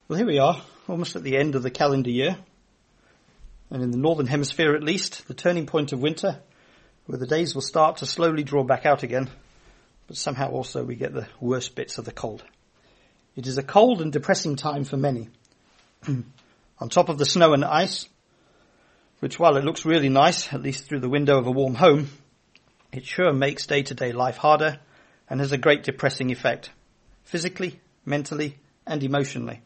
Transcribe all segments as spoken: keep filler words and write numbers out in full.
Well, here we are, almost at the end of the calendar year. And in the northern hemisphere at least, the turning point of winter, where the days will start to slowly draw back out again. But somehow also we get the worst bits of the cold. It is a cold and depressing time for many. On top of the snow and ice, which while it looks really nice, at least through the window of a warm home, it sure makes day-to-day life harder and has a great depressing effect, physically, mentally, and emotionally.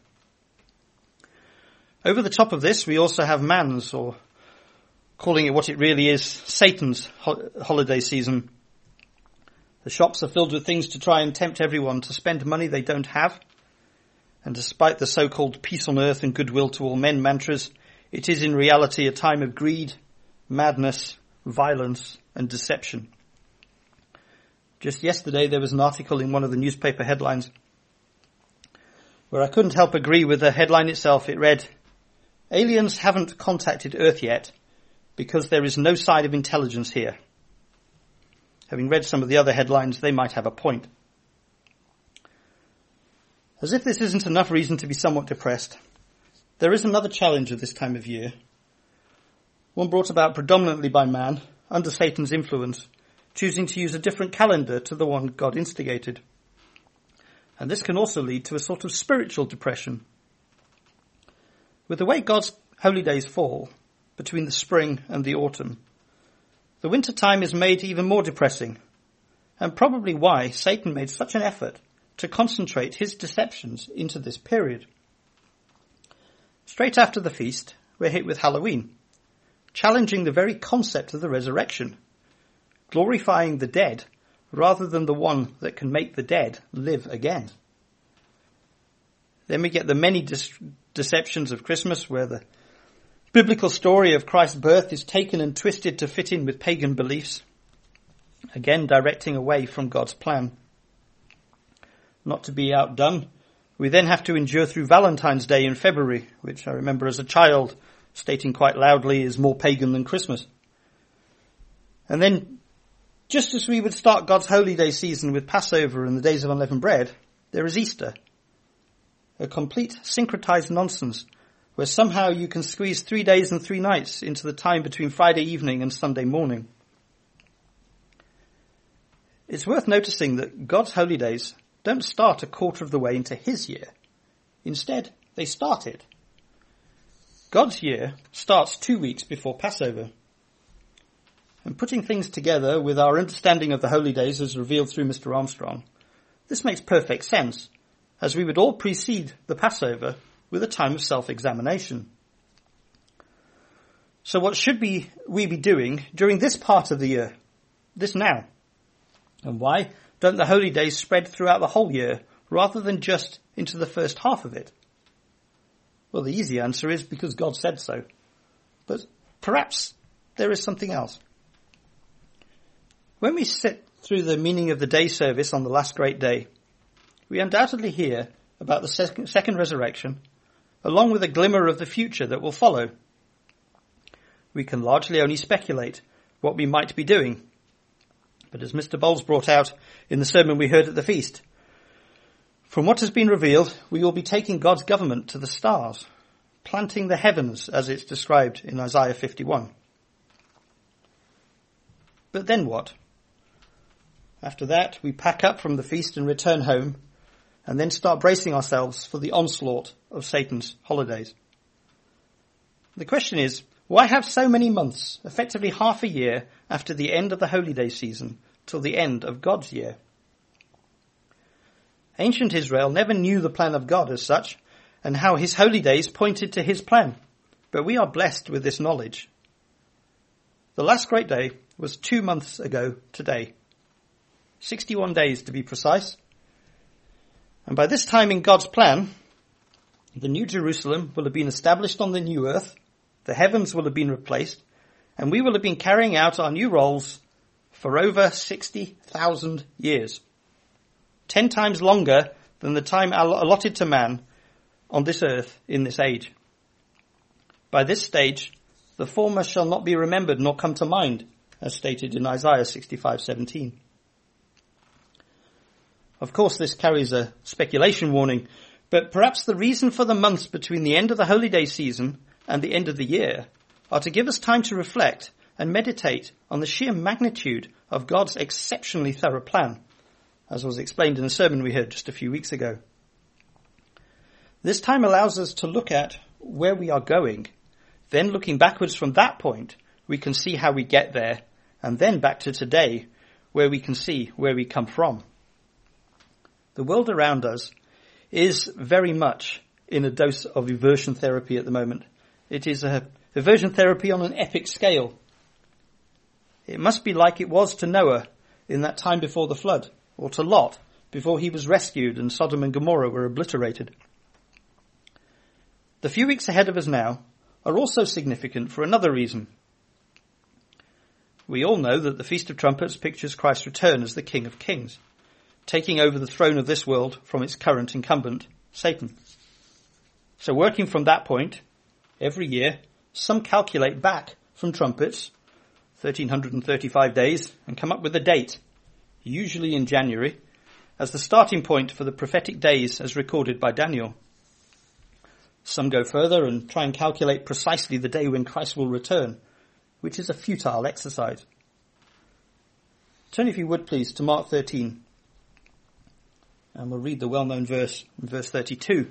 Over the top of this, we also have man's, or calling it what it really is, Satan's ho- holiday season. The shops are filled with things to try and tempt everyone to spend money they don't have. And despite the so-called peace on earth and goodwill to all men mantras, it is in reality a time of greed, madness, violence, and deception. Just yesterday there was an article in one of the newspaper headlines where I couldn't help agree with the headline itself. It read, "Aliens haven't contacted Earth yet because there is no sign of intelligence here." Having read some of the other headlines, they might have a point. As if this isn't enough reason to be somewhat depressed, there is another challenge at this time of year, one brought about predominantly by man, under Satan's influence, choosing to use a different calendar to the one God instigated. And this can also lead to a sort of spiritual depression. With the way God's holy days fall, between the spring and the autumn, the winter time is made even more depressing, and probably why Satan made such an effort to concentrate his deceptions into this period. Straight after the feast, we're hit with Halloween, challenging the very concept of the resurrection, glorifying the dead rather than the one that can make the dead live again. Then we get the many dis- deceptions of Christmas, where the biblical story of Christ's birth is taken and twisted to fit in with pagan beliefs, again directing away from God's plan. Not to be outdone, we then have to endure through Valentine's Day in February, which I remember as a child stating quite loudly is more pagan than Christmas. And then, just as we would start God's holy day season with Passover and the days of unleavened bread, there is Easter, a complete syncretized nonsense where somehow you can squeeze three days and three nights into the time between Friday evening and Sunday morning. It's worth noticing that God's holy days don't start a quarter of the way into his year. Instead, they start it. God's year starts two weeks before Passover. And putting things together with our understanding of the holy days as revealed through Mister Armstrong, this makes perfect sense, as we would all precede the Passover with a time of self-examination. So what should be, we be doing during this part of the year, this now? And why don't the holy days spread throughout the whole year rather than just into the first half of it? Well, the easy answer is because God said so. But perhaps there is something else. When we sit through the meaning of the day service on the last great day, we undoubtedly hear about the second, second resurrection, along with a glimmer of the future that will follow. We can largely only speculate what we might be doing. But as Mister Bowles brought out in the sermon we heard at the feast, from what has been revealed, we will be taking God's government to the stars, planting the heavens as it's described in Isaiah fifty-one. But then what? After that, we pack up from the feast and return home, and then start bracing ourselves for the onslaught of Satan's holidays. The question is, why have so many months, effectively half a year, after the end of the holy day season, till the end of God's year? Ancient Israel never knew the plan of God as such, and how his holy days pointed to his plan. But we are blessed with this knowledge. The last great day was two months ago today. sixty-one days to be precise. And by this time in God's plan, the New Jerusalem will have been established on the new earth, the heavens will have been replaced, and we will have been carrying out our new roles for over sixty thousand years. Ten times longer than the time allotted to man on this earth in this age. By this stage, the former shall not be remembered nor come to mind, as stated in Isaiah sixty-five seventeen. Of course, this carries a speculation warning, But perhaps the reason for the months between the end of the holy day season and the end of the year are to give us time to reflect and meditate on the sheer magnitude of God's exceptionally thorough plan, as was explained in the sermon we heard just a few weeks ago. This time allows us to look at where we are going. Then looking backwards from that point, we can see how we get there, and then back to today, where we can see where we come from. The world around us is very much in a dose of eversion therapy at the moment. It is a eversion therapy on an epic scale. It must be like it was to Noah in that time before the flood, or to Lot before he was rescued and Sodom and Gomorrah were obliterated. The few weeks ahead of us now are also significant for another reason. We all know that the Feast of Trumpets pictures Christ's return as the King of Kings, taking over the throne of this world from its current incumbent, Satan. So working from that point, every year, some calculate back from trumpets, one thousand three hundred thirty-five days, and come up with a date, usually in January, as the starting point for the prophetic days as recorded by Daniel. Some go further and try and calculate precisely the day when Christ will return, which is a futile exercise. Turn, if you would please, to Mark thirteen. And we'll read the well-known verse, verse thirty-two.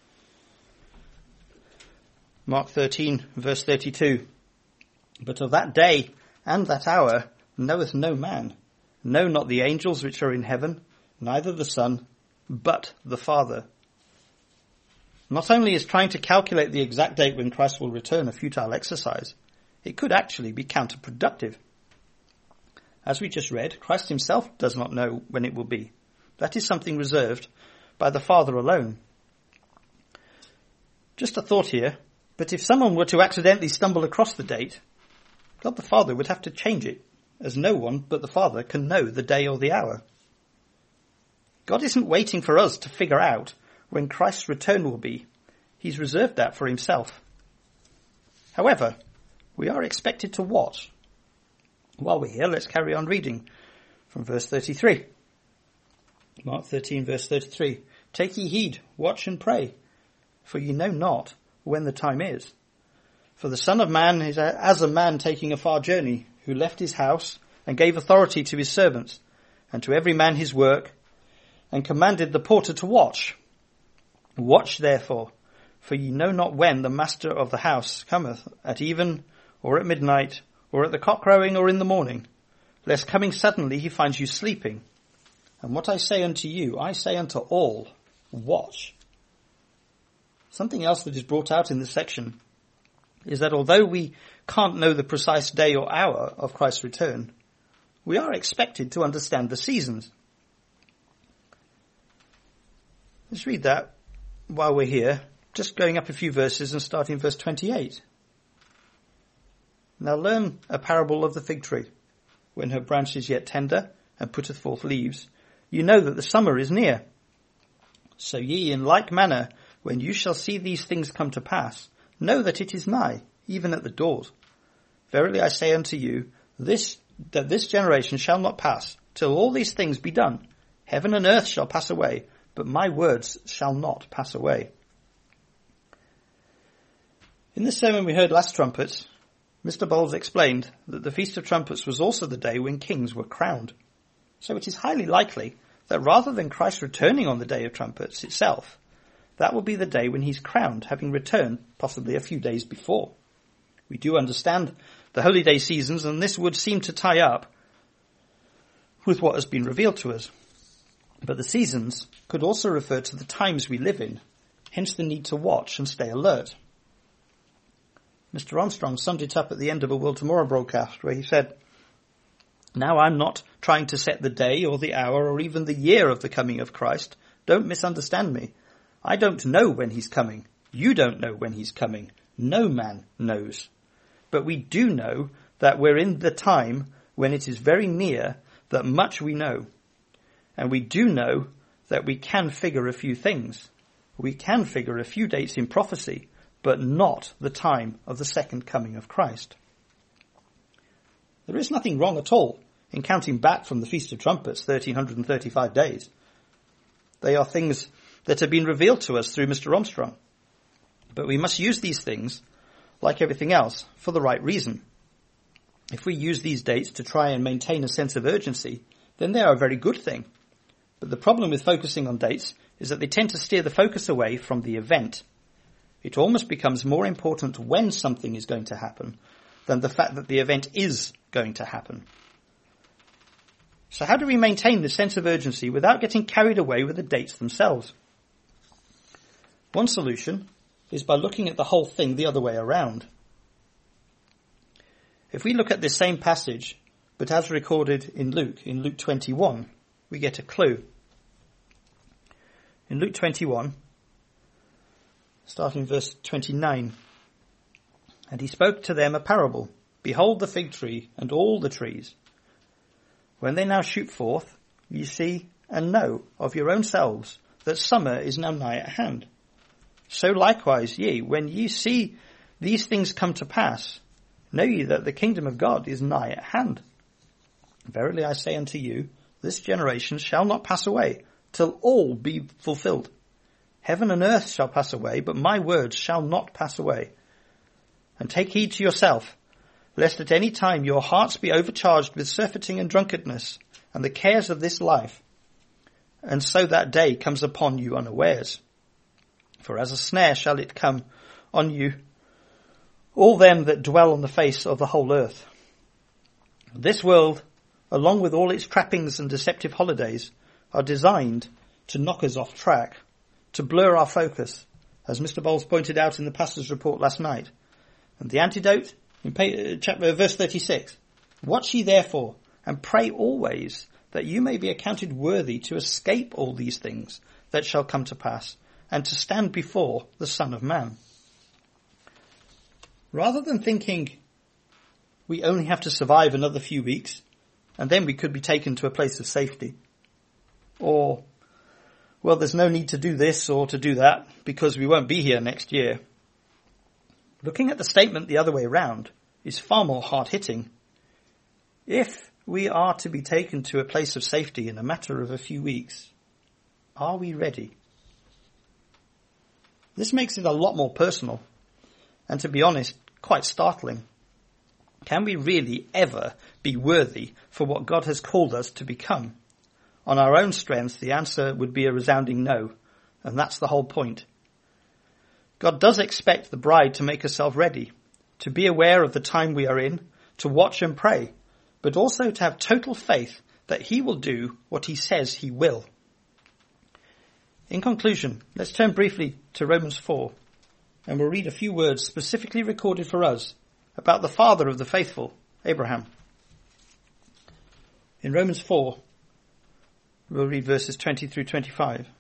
Mark thirteen, verse thirty-two. But of that day and that hour knoweth no man, no, not the angels which are in heaven, neither the Son, but the Father. Not only is trying to calculate the exact date when Christ will return a futile exercise, it could actually be counterproductive. As we just read, Christ himself does not know when it will be. That is something reserved by the Father alone. Just a thought here, but if someone were to accidentally stumble across the date, God the Father would have to change it, as no one but the Father can know the day or the hour. God isn't waiting for us to figure out when Christ's return will be. He's reserved that for himself. However, we are expected to watch. While we're here, let's carry on reading from verse thirty-three. Mark thirteen, verse thirty-three. Take ye heed, watch and pray, for ye know not when the time is. For the Son of Man is as a man taking a far journey, who left his house and gave authority to his servants, and to every man his work, and commanded the porter to watch. Watch therefore, for ye know not when the master of the house cometh, at even, or at midnight, or at the cock crowing, or in the morning, lest coming suddenly he finds you sleeping. And what I say unto you, I say unto all, watch. Something else that is brought out in this section is that although we can't know the precise day or hour of Christ's return, we are expected to understand the seasons. Let's read that while we're here, just going up a few verses and starting verse twenty-eight. Now learn a parable of the fig tree. When her branch is yet tender and putteth forth leaves, you know that the summer is near. So ye in like manner, when you shall see these things come to pass, know that it is nigh, even at the doors. Verily I say unto you, this that this generation shall not pass, till all these things be done. Heaven and earth shall pass away, but my words shall not pass away. In the sermon we heard last trumpets, Mister Bowles explained that the Feast of Trumpets was also the day when kings were crowned. So it is highly likely that rather than Christ returning on the day of trumpets itself, that will be the day when he's crowned, having returned possibly a few days before. We do understand the holy day seasons, and this would seem to tie up with what has been revealed to us. But the seasons could also refer to the times we live in, hence the need to watch and stay alert. Mister Armstrong summed it up at the end of a World Tomorrow broadcast where he said, "Now I'm not trying to set the day or the hour or even the year of the coming of Christ. Don't misunderstand me. I don't know when he's coming. You don't know when he's coming. No man knows. But we do know that we're in the time when it is very near that much we know. And we do know that we can figure a few things. We can figure a few dates in prophecy, but not the time of the second coming of Christ." There is nothing wrong at all in counting back from the Feast of Trumpets, one thousand three hundred thirty-five days. They are things that have been revealed to us through Mister Armstrong. But we must use these things, like everything else, for the right reason. If we use these dates to try and maintain a sense of urgency, then they are a very good thing. But the problem with focusing on dates is that they tend to steer the focus away from the event. It almost becomes more important when something is going to happen than the fact that the event is going to happen. So how do we maintain this sense of urgency without getting carried away with the dates themselves? One solution is by looking at the whole thing the other way around. If we look at this same passage, but as recorded in Luke, in Luke twenty-one, we get a clue. In Luke twenty-one, starting verse twenty-nine, and he spoke to them a parable. Behold the fig tree and all the trees. When they now shoot forth, ye see and know of your own selves that summer is now nigh at hand. So likewise ye, when ye see these things come to pass, know ye that the kingdom of God is nigh at hand. Verily I say unto you, this generation shall not pass away, till all be fulfilled. Heaven and earth shall pass away, but my words shall not pass away. And take heed to yourself, lest at any time your hearts be overcharged with surfeiting and drunkenness, and the cares of this life, and so that day comes upon you unawares. For as a snare shall it come on you, all them that dwell on the face of the whole earth. This world, along with all its trappings and deceptive holidays, are designed to knock us off track, to blur our focus, as Mister Bowles pointed out in the pastor's report last night. And the antidote, in chapter, verse thirty-six, watch ye therefore, and pray always, that you may be accounted worthy to escape all these things that shall come to pass, and to stand before the Son of Man. Rather than thinking we only have to survive another few weeks, and then we could be taken to a place of safety, or, well, there's no need to do this or to do that because we won't be here next year. Looking at the statement the other way round is far more hard-hitting. If we are to be taken to a place of safety in a matter of a few weeks, are we ready? This makes it a lot more personal, and to be honest, quite startling. Can we really ever be worthy for what God has called us to become? On our own strength, the answer would be a resounding no, and that's the whole point. God does expect the bride to make herself ready, to be aware of the time we are in, to watch and pray, but also to have total faith that he will do what he says he will. In conclusion, let's turn briefly to Romans four, and we'll read a few words specifically recorded for us about the father of the faithful, Abraham. In Romans four, we'll read verses twenty through twenty-five.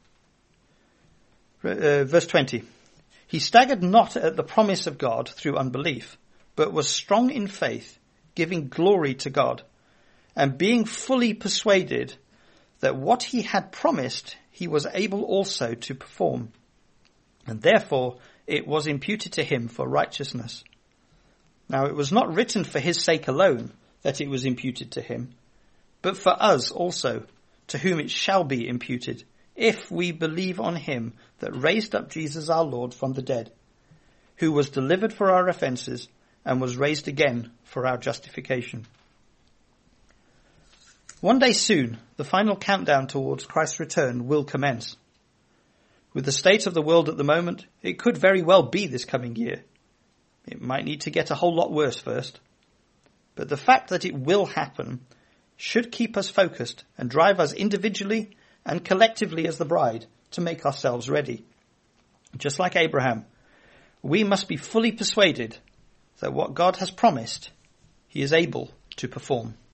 Uh, verse twenty. He staggered not at the promise of God through unbelief, but was strong in faith, giving glory to God, and being fully persuaded that what he had promised he was able also to perform. And therefore it was imputed to him for righteousness. Now it was not written for his sake alone that it was imputed to him, but for us also, to whom it shall be imputed, if we believe on him that raised up Jesus our Lord from the dead, who was delivered for our offences and was raised again for our justification. One day soon, the final countdown towards Christ's return will commence. With the state of the world at the moment, it could very well be this coming year. It might need to get a whole lot worse first. But the fact that it will happen should keep us focused and drive us individually and collectively as the bride to make ourselves ready. Just like Abraham, we must be fully persuaded that what God has promised, he is able to perform.